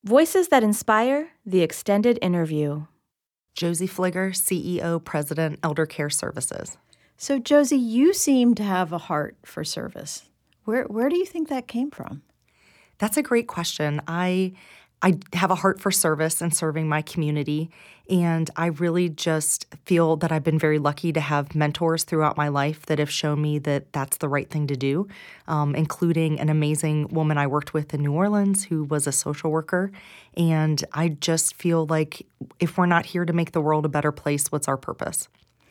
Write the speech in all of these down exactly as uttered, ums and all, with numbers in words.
Voices that Inspire, the extended interview. Josie Fligger, C E O, President, Elder Care Services. So, Josie, you seem to have a heart for service. Where where do you think that came from? That's a great question. I I have a heart for service and serving my community, and I really just feel that I've been very lucky to have mentors throughout my life that have shown me that that's the right thing to do, um, including an amazing woman I worked with in New Orleans who was a social worker. And I just feel like if we're not here to make the world a better place, what's our purpose?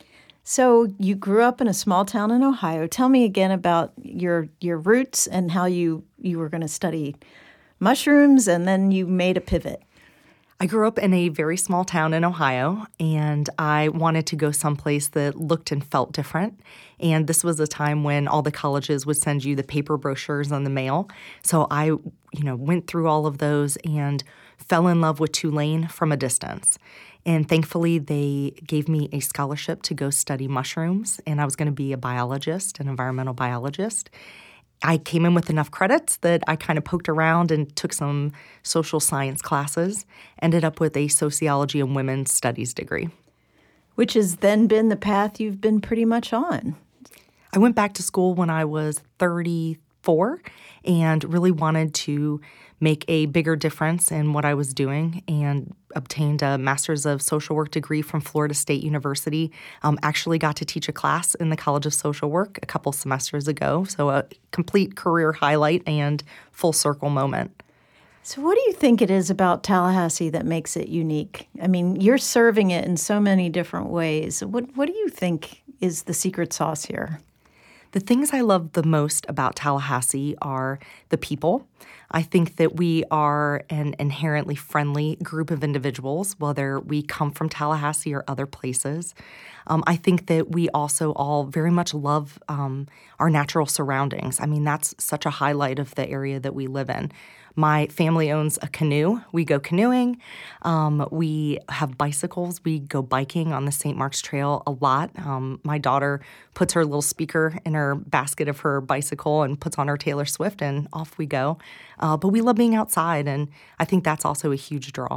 So you grew up in a small town in Ohio. Tell me again about your your roots and how you, you were going to study mushrooms, and then you made a pivot. I grew up in a very small town in Ohio, and I wanted to go someplace that looked and felt different. And this was a time when all the colleges would send you the paper brochures on the mail. So I, you know, went through all of those and fell in love with Tulane from a distance. And thankfully, they gave me a scholarship to go study mushrooms, and I was going to be a biologist, an environmental biologist. I came in with enough credits that I kind of poked around and took some social science classes, ended up with a sociology and women's studies degree. Which has then been the path you've been pretty much on. I went back to school when I was thirty-four and really wanted to make a bigger difference in what I was doing, and obtained a Master's of Social Work degree from Florida State University. Um, actually got to teach a class in the College of Social Work a couple semesters ago, so a complete career highlight and full circle moment. So what do you think it is about Tallahassee that makes it unique? I mean, you're serving it in so many different ways. What what do you think is the secret sauce here? The things I love the most about Tallahassee are the people. I think that we are an inherently friendly group of individuals, whether we come from Tallahassee or other places. Um, I think that we also all very much love um, our natural surroundings. I mean, that's such a highlight of the area that we live in. My family owns a canoe. We go canoeing. Um, we have bicycles. We go biking on the Saint Mark's Trail a lot. Um, my daughter puts her little speaker in her basket of her bicycle and puts on her Taylor Swift, and off we go. Uh, but we love being outside, and I think that's also a huge draw.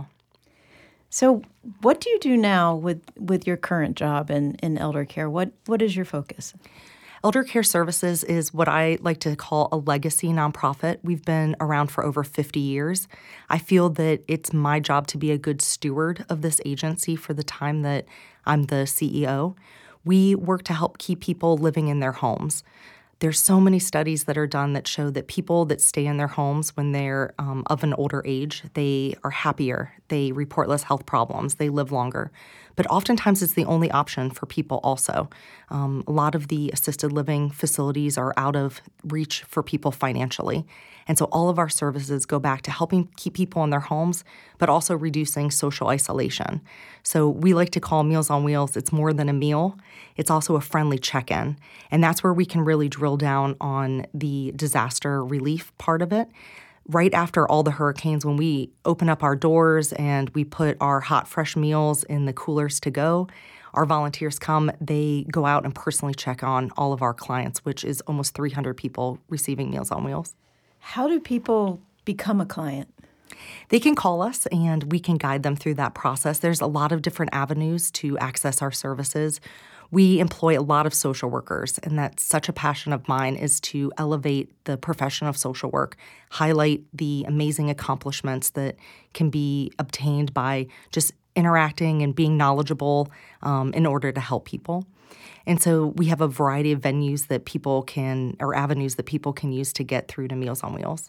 So what do you do now with, with your current job in, in elder care? What What is your focus? Elder Care Services is what I like to call a legacy nonprofit. We've been around for over fifty years. I feel that it's my job to be a good steward of this agency for the time that I'm the C E O. We work to help keep people living in their homes. There's so many studies that are done that show that people that stay in their homes when they're um, of an older age, they are happier, they report less health problems, they live longer. But oftentimes it's the only option for people also. Um, a lot of the assisted living facilities are out of reach for people financially. And so all of our services go back to helping keep people in their homes, but also reducing social isolation. So we like to call Meals on Wheels, it's more than a meal. It's also a friendly check-in. And that's where we can really drill down on the disaster relief part of it. Right after all the hurricanes, when we open up our doors and we put our hot, fresh meals in the coolers to go, our volunteers come, they go out and personally check on all of our clients, which is almost three hundred people receiving Meals on Wheels. How do people become a client? They can call us and we can guide them through that process. There's a lot of different avenues to access our services. We employ a lot of social workers, and that's such a passion of mine, is to elevate the profession of social work, highlight the amazing accomplishments that can be obtained by just interacting and being knowledgeable um, in order to help people. And so we have a variety of venues that people can, or avenues that people can use to get through to Meals on Wheels.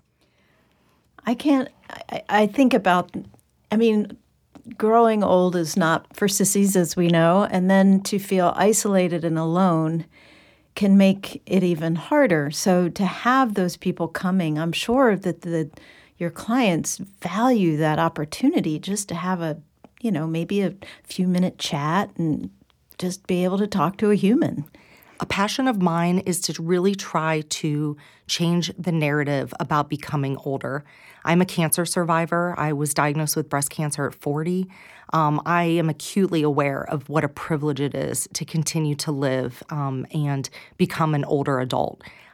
I can't, I, I think about, I mean, growing old is not for sissies, as we know, and then to feel isolated and alone can make it even harder. So to have those people coming, I'm sure that the your clients value that opportunity just to have a, you know, maybe a few minute chat and just be able to talk to a human. A passion of mine is to really try to change the narrative about becoming older. I'm a cancer survivor. I was diagnosed with breast cancer at forty. Um, I am acutely aware of what a privilege it is to continue to live um, and become an older adult.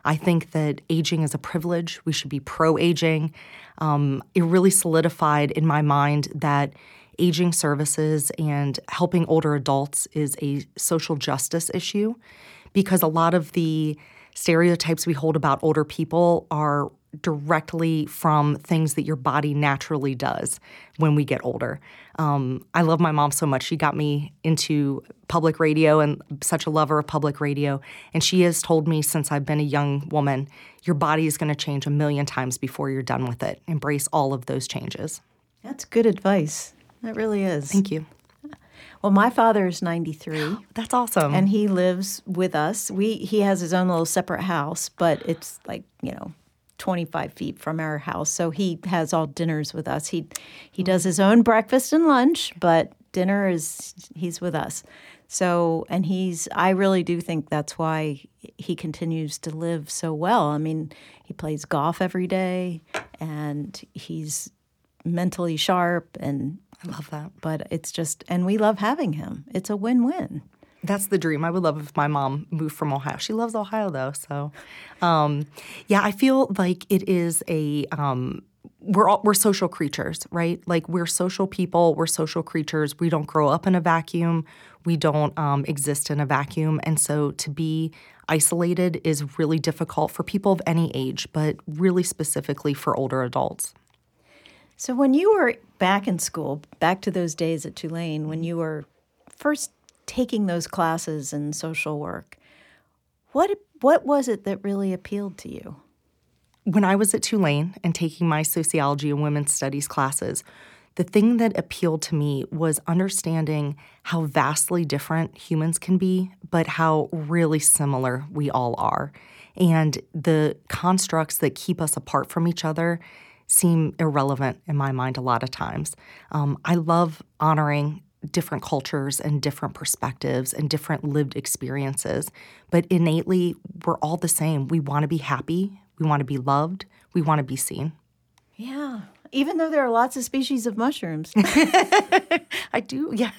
I think that aging is a privilege. We should be pro-aging. Um, it really solidified in my mind that aging services and helping older adults is a social justice issue, because a lot of the stereotypes we hold about older people are directly from things that your body naturally does when we get older. Um, I love my mom so much. She got me into public radio and such a lover of public radio. And she has told me since I've been a young woman, your body is going to change a million times before you're done with it. Embrace all of those changes. That's good advice. That really is. Thank you. Well, my father is ninety-three. That's awesome. And he lives with us. We He has his own little separate house, but it's like, you know, twenty-five feet from our house. So he has all dinners with us. He he does his own breakfast and lunch, but dinner is, he's with us. So, and he's, I really do think that's why he continues to live so well. I mean, he plays golf every day, and he's mentally sharp, and I love that. But it's just, and we love having him. It's a win-win. That's the dream. I would love if my mom moved from Ohio. She loves Ohio, though. So, um, yeah, I feel like it is a um, we're all, we're social creatures, right? Like, we're social people. We're social creatures. We don't grow up in a vacuum. We don't um, exist in a vacuum. And so to be isolated is really difficult for people of any age, but really specifically for older adults. So when you were back in school, back to those days at Tulane, when you were first taking those classes in social work, what what was it that really appealed to you? When I was at Tulane and taking my sociology and women's studies classes, the thing that appealed to me was understanding how vastly different humans can be, but how really similar we all are. And the constructs that keep us apart from each other seem irrelevant in my mind a lot of times. Um, I love honoring different cultures and different perspectives and different lived experiences, but innately, we're all the same. We want to be happy. We want to be loved. We want to be seen. Yeah. Even though there are lots of species of mushrooms. I do, yes.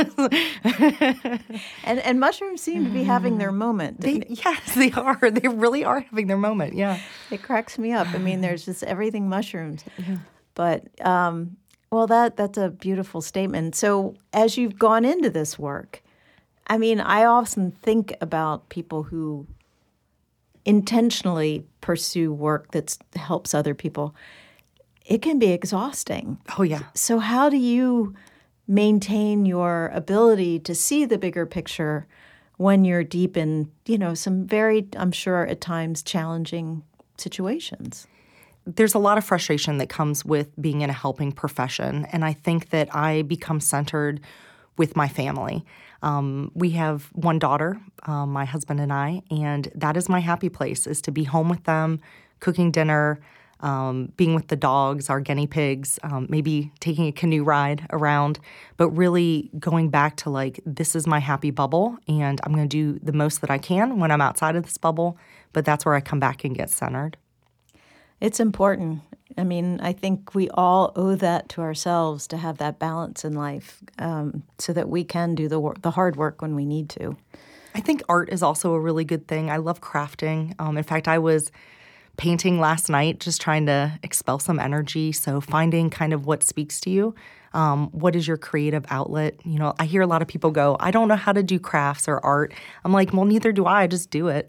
and and mushrooms seem to be having their moment. They, yes, they are. They really are having their moment, yeah. It cracks me up. I mean, there's just everything mushrooms. Yeah. But, um, well, that that's a beautiful statement. So as you've gone into this work, I mean, I often think about people who intentionally pursue work that helps other people. It can be exhausting. Oh, yeah. So how do you maintain your ability to see the bigger picture when you're deep in, you know, some very, I'm sure at times, challenging situations? There's a lot of frustration that comes with being in a helping profession, and I think that I become centered with my family. Um, we have one daughter, um, my husband and I, and that is my happy place, is to be home with them, cooking dinner, Um, being with the dogs, our guinea pigs, um, maybe taking a canoe ride around, but really going back to, like, this is my happy bubble, and I'm going to do the most that I can when I'm outside of this bubble, but that's where I come back and get centered. It's important. I mean, I think we all owe that to ourselves, to have that balance in life, um, so that we can do the wor- the hard work when we need to. I think art is also a really good thing. I love crafting. Um, in fact, I was painting last night, just trying to expel some energy. So finding kind of what speaks to you. Um, what is your creative outlet? You know, I hear a lot of people go, I don't know how to do crafts or art. I'm like, well, neither do I. I just do it.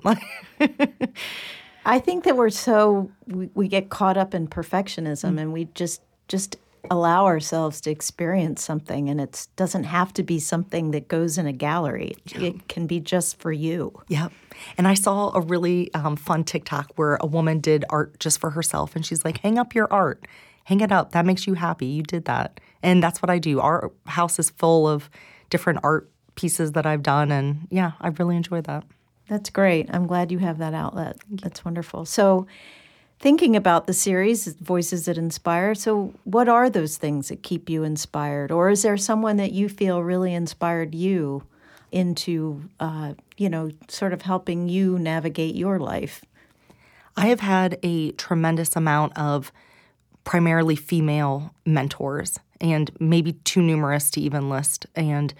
I think that we're so, we, we get caught up in perfectionism, mm-hmm. and we just just allow ourselves to experience something, and it doesn't have to be something that goes in a gallery. It, yeah. it can be just for you. Yep. And I saw a really um, fun TikTok where a woman did art just for herself, and she's like, hang up your art. Hang it up. That makes you happy. You did that. And that's what I do. Our house is full of different art pieces that I've done, and yeah, I really enjoy that. That's great. I'm glad you have that outlet. That's wonderful. So thinking about the series, Voices That Inspire, so what are those things that keep you inspired? Or is there someone that you feel really inspired you into, uh, you know, sort of helping you navigate your life? I have had a tremendous amount of primarily female mentors, and maybe too numerous to even list. And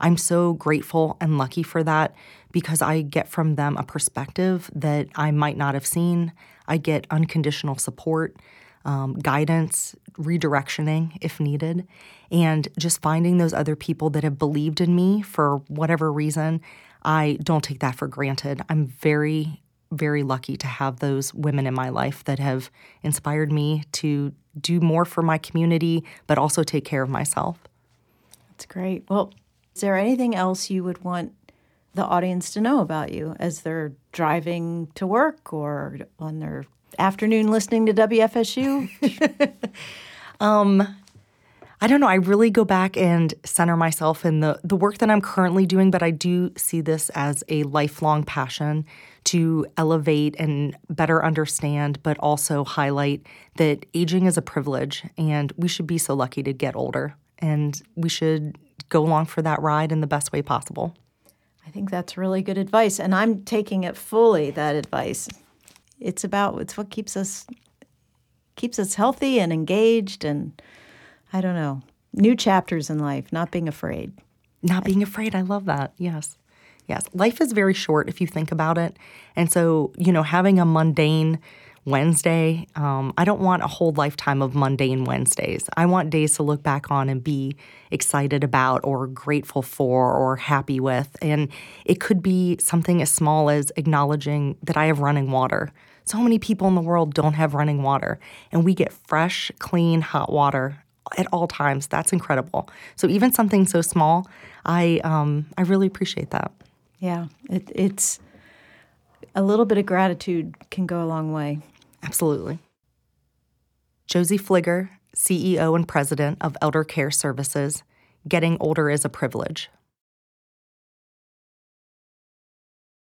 I'm so grateful and lucky for that because I get from them a perspective that I might not have seen. I get unconditional support, um, guidance, redirectioning if needed, and just finding those other people that have believed in me for whatever reason. I don't take that for granted. I'm very, very lucky to have those women in my life that have inspired me to do more for my community, but also take care of myself. That's great. Well, is there anything else you would want the audience to know about you as they're driving to work or on their afternoon listening to W F S U? um, I don't know. I really go back and center myself in the, the work that I'm currently doing, but I do see this as a lifelong passion to elevate and better understand, but also highlight that aging is a privilege and we should be so lucky to get older. And we should go along for that ride in the best way possible. I think that's really good advice, and I'm taking it fully, that advice. It's about, it's what keeps us keeps us healthy and engaged and, I don't know, new chapters in life, not being afraid. Not being afraid. I love that. Yes. Yes. Life is very short if you think about it. And so, you know, having a mundane Wednesday, um, I don't want a whole lifetime of mundane Wednesdays. I want days to look back on and be excited about or grateful for or happy with. And it could be something as small as acknowledging that I have running water. So many people in the world don't have running water, and we get fresh, clean, hot water at all times. That's incredible. So even something so small, I um, I really appreciate that. Yeah, it, it's a little bit of gratitude can go a long way. Absolutely. Josie Fligger, C E O and President of Elder Care Services, Getting Older is a Privilege.